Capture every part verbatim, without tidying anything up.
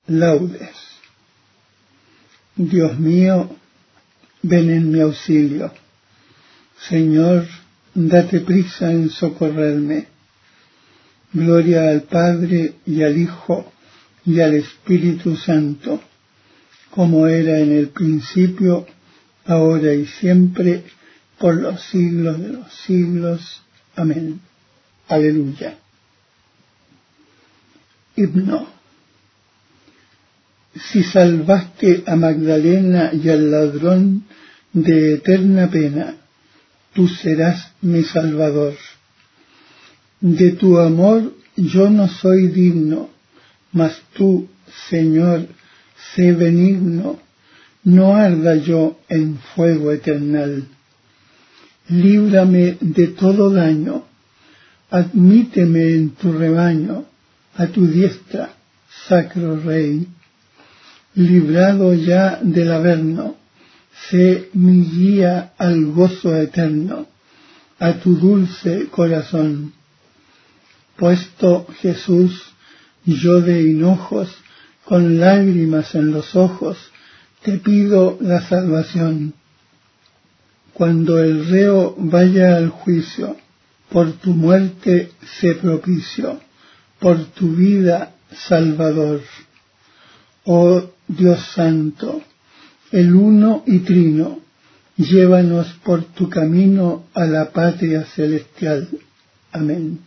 Laudes. Dios mío, ven en mi auxilio. Señor, date prisa en socorrerme. Gloria al Padre y al Hijo y al Espíritu Santo, como era en el principio, ahora y siempre, por los siglos de los siglos. Amén. Aleluya. Himno. Si salvaste a Magdalena y al ladrón de eterna pena, tú serás mi Salvador. De tu amor yo no soy digno, mas tú, Señor, sé benigno, no arda yo en fuego eternal. Líbrame de todo daño, admíteme en tu rebaño, a tu diestra, sacro Rey. Librado ya del averno, sé mi guía al gozo eterno, a tu dulce corazón. Puesto, Jesús, yo de hinojos, con lágrimas en los ojos, te pido la salvación. Cuando el reo vaya al juicio, por tu muerte sé propicio, por tu vida, Salvador. Oh Dios Santo, el uno y trino, llévanos por tu camino a la patria celestial. Amén.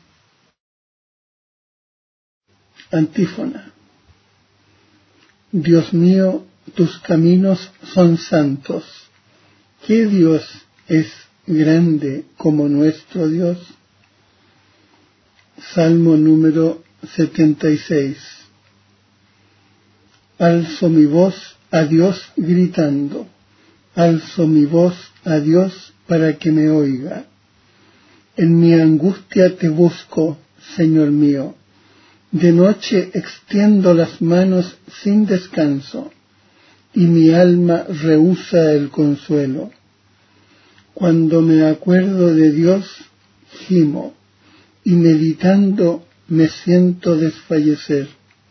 Antífona. Dios mío, tus caminos son santos. ¿Qué Dios es grande como nuestro Dios? Salmo número setenta y seis. Alzo mi voz a Dios gritando, alzo mi voz a Dios para que me oiga. En mi angustia te busco, Señor mío. De noche extiendo las manos sin descanso, y mi alma rehúsa el consuelo. Cuando me acuerdo de Dios, gimo, y meditando me siento desfallecer.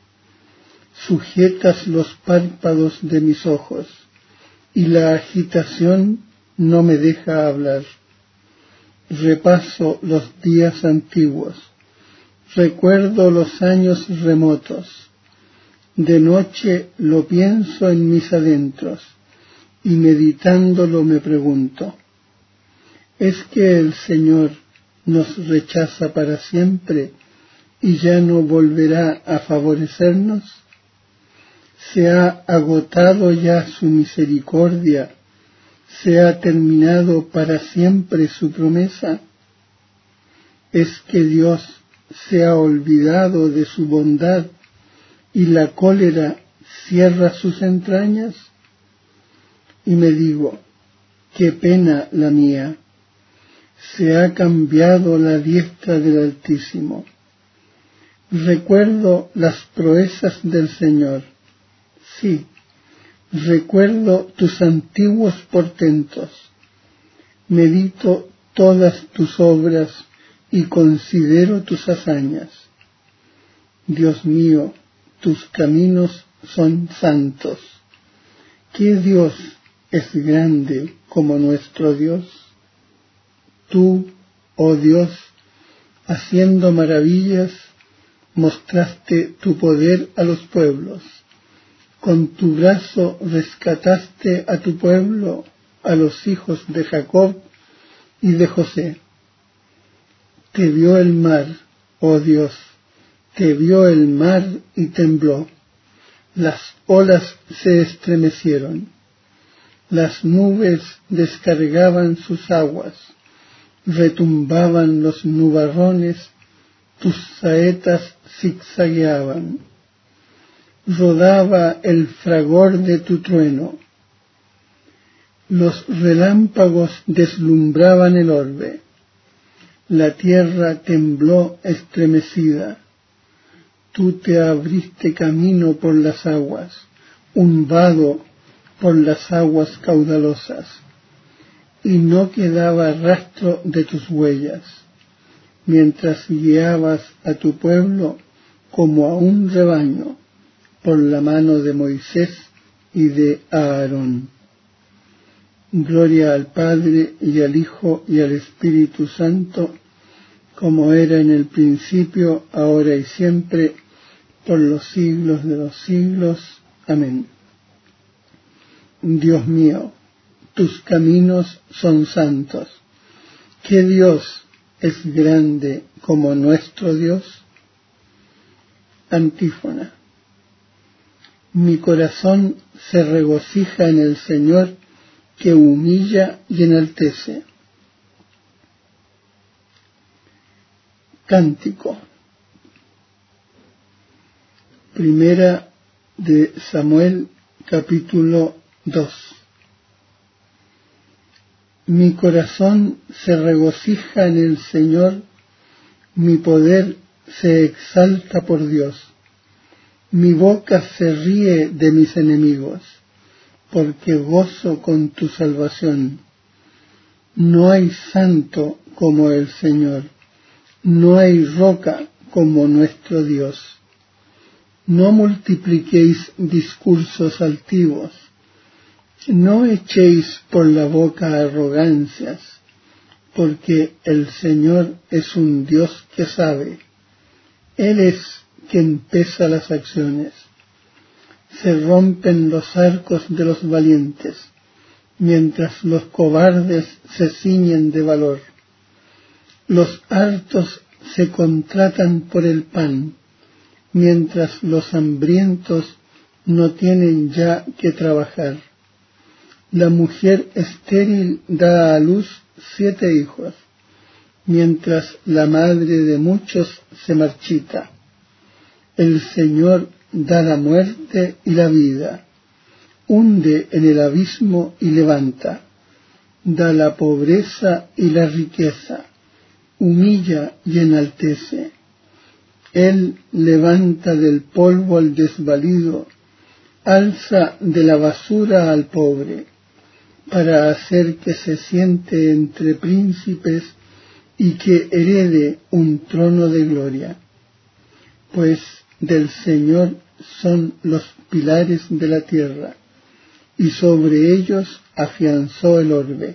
Sujetas los párpados de mis ojos, y la agitación no me deja hablar. Repaso los días antiguos, recuerdo los años remotos. De noche lo pienso en mis adentros, y meditándolo me pregunto, ¿es que el Señor nos rechaza para siempre y ya no volverá a favorecernos? ¿Se ha agotado ya su misericordia? ¿Se ha terminado para siempre su promesa? ¿Es que Dios se ha olvidado de su bondad y la cólera cierra sus entrañas? Y me digo, qué pena la mía, se ha cambiado la diestra del Altísimo. Recuerdo las proezas del Señor. Sí, recuerdo tus antiguos portentos, medito todas tus obras y considero tus hazañas. Dios mío, tus caminos son santos. ¿Qué Dios es grande como nuestro Dios? Tú, oh Dios, haciendo maravillas, mostraste tu poder a los pueblos. Con tu brazo rescataste a tu pueblo, a los hijos de Jacob y de José. Te vio el mar, oh Dios, te vio el mar y tembló. Las olas se estremecieron. Las nubes descargaban sus aguas. Retumbaban los nubarrones, tus saetas zigzagueaban. Rodaba el fragor de tu trueno. Los relámpagos deslumbraban el orbe. La tierra tembló estremecida. Tú te abriste camino por las aguas, un vado por las aguas caudalosas, y no quedaba rastro de tus huellas, mientras guiabas a tu pueblo como a un rebaño, por la mano de Moisés y de Aarón. Gloria al Padre y al Hijo y al Espíritu Santo, como era en el principio, ahora y siempre, por los siglos de los siglos. Amén. Dios mío, tus caminos son santos. ¿Qué Dios es grande como nuestro Dios? Antífona. Mi corazón se regocija en el Señor, que humilla y enaltece. Cántico. Primera de Samuel, capítulo dos. Mi corazón se regocija en el Señor, mi poder se exalta por Dios. Mi boca se ríe de mis enemigos, porque gozo con tu salvación. No hay santo como el Señor, no hay roca como nuestro Dios. No multipliquéis discursos altivos, no echéis por la boca arrogancias, porque el Señor es un Dios que sabe. Él es quien pesa las acciones. Se rompen los arcos de los valientes, mientras los cobardes se ciñen de valor. Los hartos se contratan por el pan, mientras los hambrientos no tienen ya que trabajar. La mujer estéril da a luz siete hijos, mientras la madre de muchos se marchita. El Señor da la muerte y la vida, hunde en el abismo y levanta, da la pobreza y la riqueza, humilla y enaltece. Él levanta del polvo al desvalido, alza de la basura al pobre, para hacer que se siente entre príncipes y que herede un trono de gloria. Pues del Señor son los pilares de la tierra, y sobre ellos afianzó el orbe.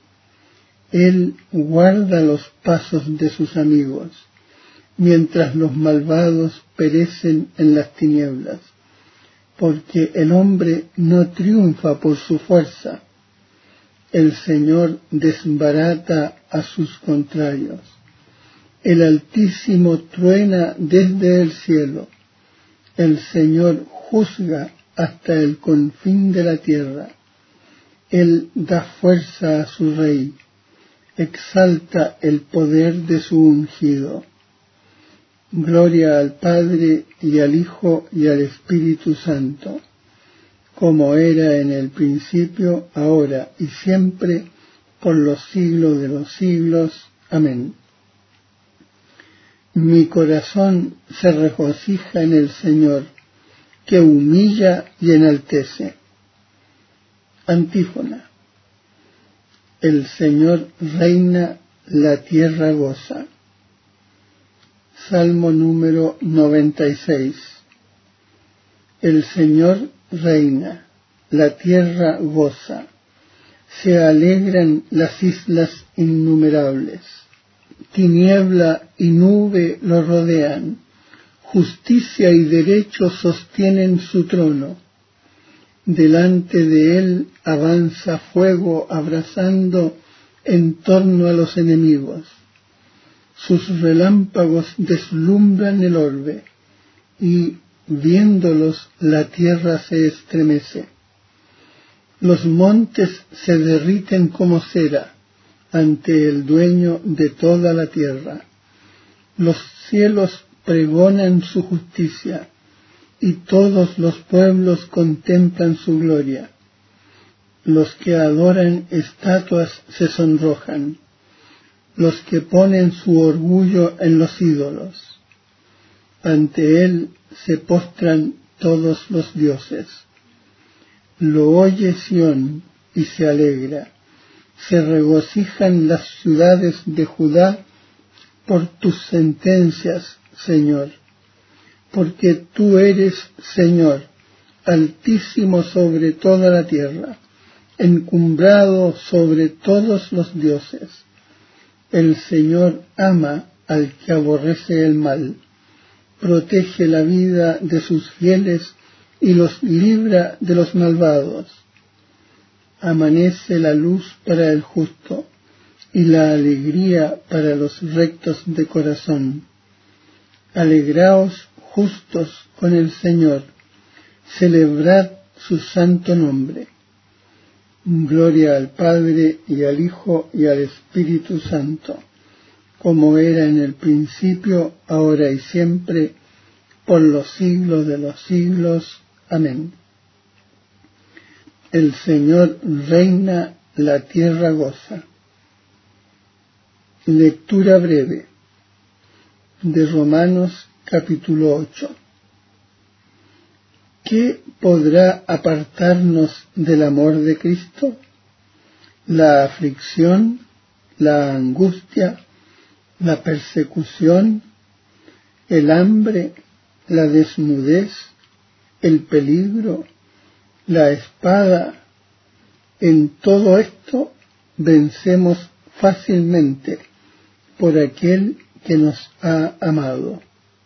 Él guarda los pasos de sus amigos, mientras los malvados perecen en las tinieblas, porque el hombre no triunfa por su fuerza. El Señor desbarata a sus contrarios. El Altísimo truena desde el cielo. El Señor juzga hasta el confín de la tierra. Él da fuerza a su rey. Exalta el poder de su ungido. Gloria al Padre y al Hijo y al Espíritu Santo, como era en el principio, ahora y siempre, por los siglos de los siglos. Amén. Mi corazón se regocija en el Señor, que humilla y enaltece. Antífona. El Señor reina, la tierra goza. Salmo número noventa y seis. El Señor reina, la tierra goza, se alegran las islas innumerables. Tiniebla y nube lo rodean, justicia y derecho sostienen su trono. Delante de él avanza fuego abrasando en torno a los enemigos. Sus relámpagos deslumbran el orbe, y viéndolos la tierra se estremece. Los montes se derriten como cera ante el dueño de toda la tierra. Los cielos pregonan su justicia, y todos los pueblos contemplan su gloria. Los que adoran estatuas se sonrojan, los que ponen su orgullo en los ídolos. Ante él se postran todos los dioses. Lo oye Sión y se alegra. Se regocijan las ciudades de Judá por tus sentencias, Señor. porque tú eres Señor, altísimo sobre toda la tierra, encumbrado sobre todos los dioses. El Señor ama al que aborrece el mal, protege la vida de sus fieles y los libra de los malvados. Amanece la luz para el justo y la alegría para los rectos de corazón. Alegraos justos con el Señor, celebrad su santo nombre. Gloria al Padre y al Hijo y al Espíritu Santo, como era en el principio, ahora y siempre, por los siglos de los siglos. Amén. El Señor reina, la tierra goza. Lectura breve de Romanos capítulo ocho. ¿Qué podrá apartarnos del amor de Cristo? La aflicción, la angustia, la persecución, el hambre, la desnudez, el peligro, la espada. En todo esto vencemos fácilmente por aquel que nos ha amado.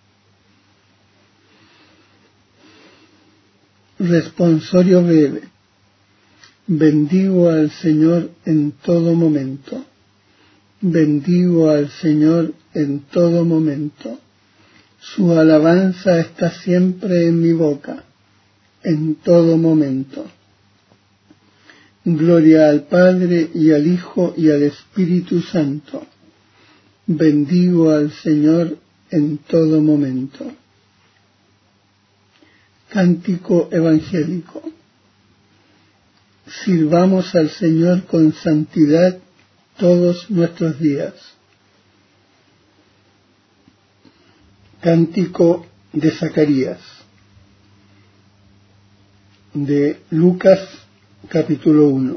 Responsorio breve. Bendigo al Señor en todo momento. Bendigo al Señor en todo momento. Su alabanza está siempre en mi boca, en todo momento. Gloria al Padre y al Hijo y al Espíritu Santo. Bendigo al Señor en todo momento. Cántico evangélico. Sirvamos al Señor con santidad todos nuestros días. Cántico de Zacarías, de Lucas capítulo uno.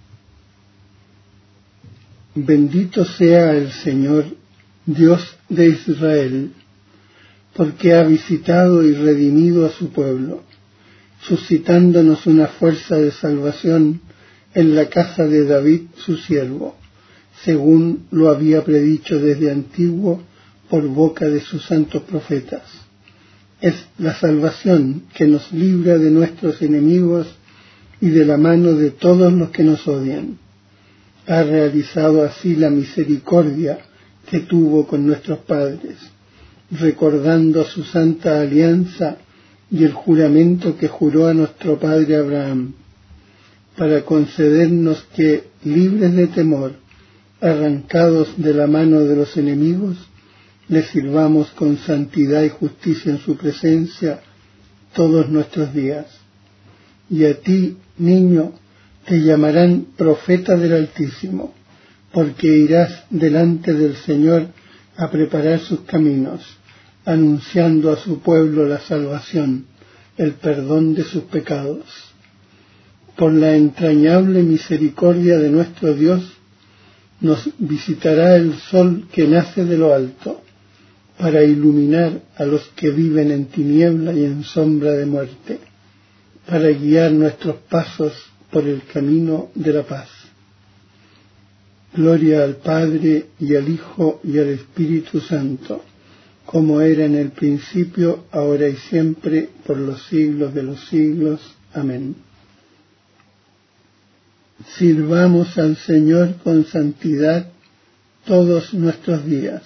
Bendito sea el Señor, Dios de Israel, porque ha visitado y redimido a su pueblo, suscitándonos una fuerza de salvación en la casa de David su siervo, según lo había predicho desde antiguo por boca de sus santos profetas. Es la salvación que nos libra de nuestros enemigos y de la mano de todos los que nos odian. Ha realizado así la misericordia que tuvo con nuestros padres, recordando su santa alianza y el juramento que juró a nuestro padre Abraham, para concedernos que, libres de temor, arrancados de la mano de los enemigos, le sirvamos con santidad y justicia en su presencia todos nuestros días. Y a ti, niño, te llamarán profeta del Altísimo, porque irás delante del Señor a preparar sus caminos, anunciando a su pueblo la salvación, el perdón de sus pecados. Por la entrañable misericordia de nuestro Dios, nos visitará el sol que nace de lo alto, para iluminar a los que viven en tiniebla y en sombra de muerte, para guiar nuestros pasos por el camino de la paz. Gloria al Padre y al Hijo y al Espíritu Santo, como era en el principio, ahora y siempre, por los siglos de los siglos. Amén. Sirvamos al Señor con santidad todos nuestros días.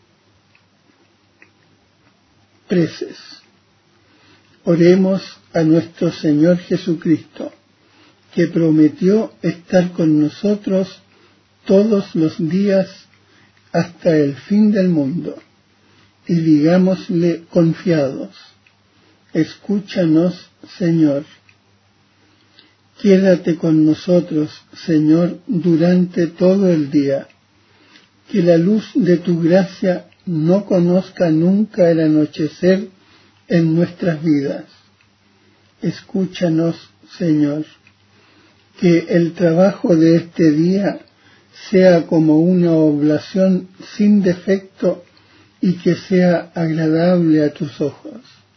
Preces. Oremos a nuestro Señor Jesucristo, que prometió estar con nosotros todos los días hasta el fin del mundo, y digámosle confiados: escúchanos, Señor. Quédate con nosotros, Señor, durante todo el día, que la luz de tu gracia no conozca nunca el anochecer en nuestras vidas. Escúchanos, Señor, que el trabajo de este día sea como una oblación sin defecto y que sea agradable a tus ojos.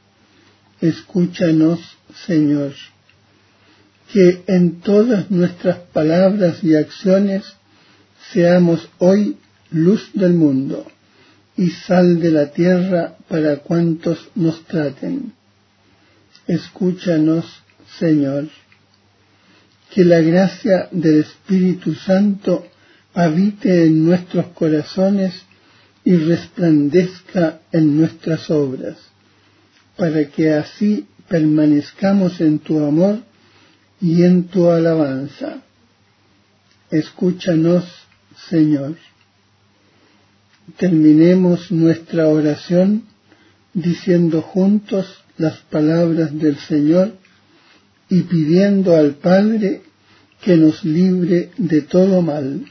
escúchanos, Señor. Que en todas nuestras palabras y acciones seamos hoy luz del mundo y sal de la tierra para cuantos nos traten. Escúchanos, Señor. Que la gracia del Espíritu Santo habite en nuestros corazones y resplandezca en nuestras obras, para que así permanezcamos en tu amor y en tu alabanza. Escúchanos, Señor. Terminemos nuestra oración diciendo juntos las palabras del Señor y pidiendo al Padre que nos libre de todo mal.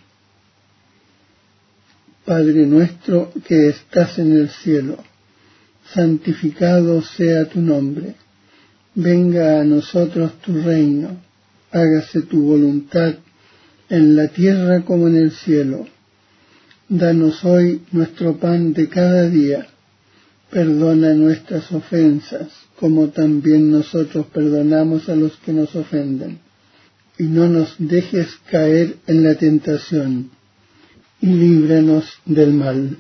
Padre nuestro que estás en el cielo, santificado sea tu nombre. Venga a nosotros tu reino, hágase tu voluntad en la tierra como en el cielo. Danos hoy nuestro pan de cada día. Perdona nuestras ofensas, como también nosotros perdonamos a los que nos ofenden. Y no nos dejes caer en la tentación, y líbranos del mal.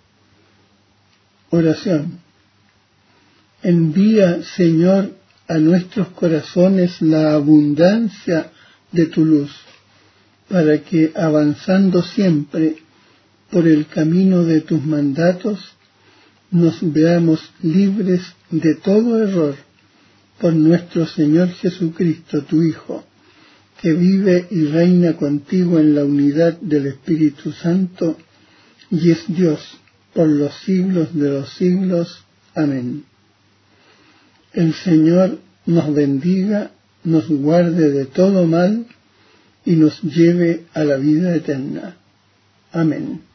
Oración. Envía, Señor, a nuestros corazones la abundancia de tu luz, para que, avanzando siempre por el camino de tus mandatos, nos veamos libres de todo error, por nuestro Señor Jesucristo, tu Hijo, que vive y reina contigo en la unidad del Espíritu Santo, y es Dios por los siglos de los siglos. Amén. El Señor nos bendiga, nos guarde de todo mal y nos lleve a la vida eterna. Amén.